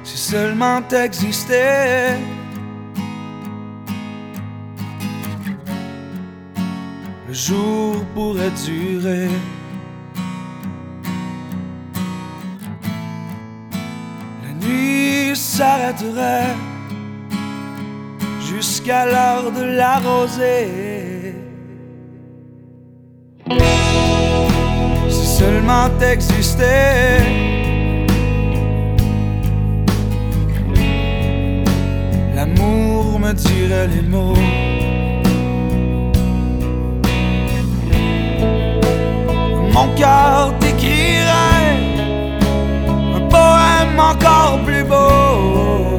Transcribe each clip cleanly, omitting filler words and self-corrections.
si seulement t'existais. Le jour pourrait durer. La nuit s'arrêterait jusqu'à l'heure de la rosée. Si seulement t'existais. L'amour me dirait les mots. Mon cœur t'écrirait un poème encore plus beau.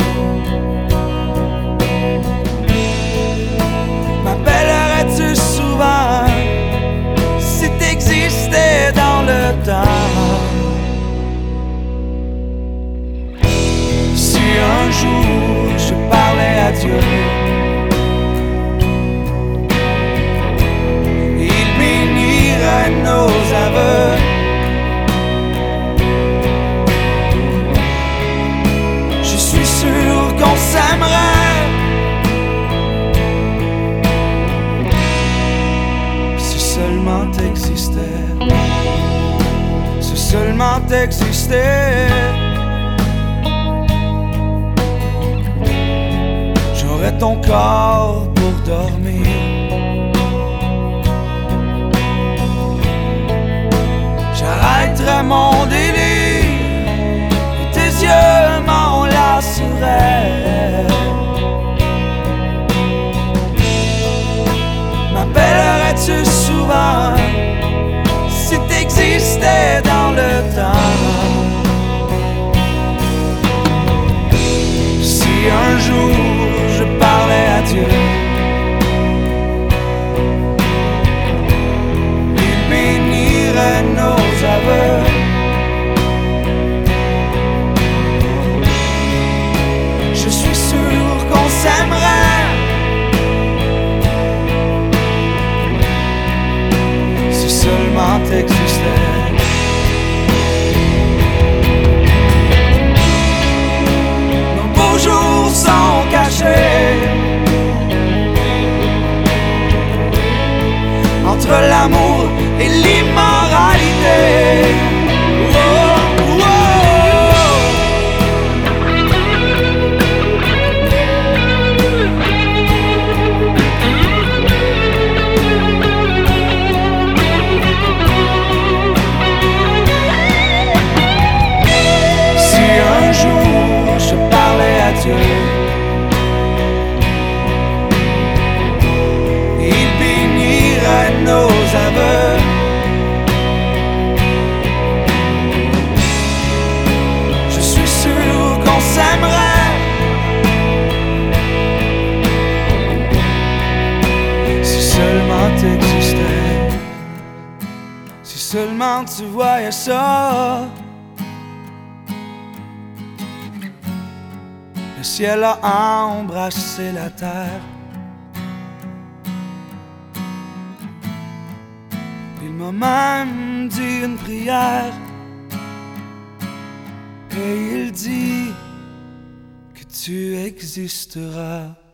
M'appellerais-tu souvent si t'existais dans le temps? Si un jour je parlais à Dieu, il bénirait nos aveux. Je suis sûr qu'on s'aimerait si seulement t'existais. Si seulement t'existais. J'aurais ton corps pour dormir. J'arrêterais mon délire et tes yeux m'enlaceraient. M'appellerais-tu souvent si t'existais dans le temps? Si un jour je parlais à Dieu, il bénirait nos aveux. Je suis sûr qu'on s'aimerait si seulement t'existais. Nos beaux jours sont cachés entre l'amour et l'immoralité. Oh, oh, si un jour je parlais à Dieu, il bénirait nos aveux. Je suis sûr qu'on s'aimerait si seulement t'existais. Si seulement tu voyais ça. Le ciel a embrassé la terre. Il m'a même dit une prière. Et il dit que tu existeras.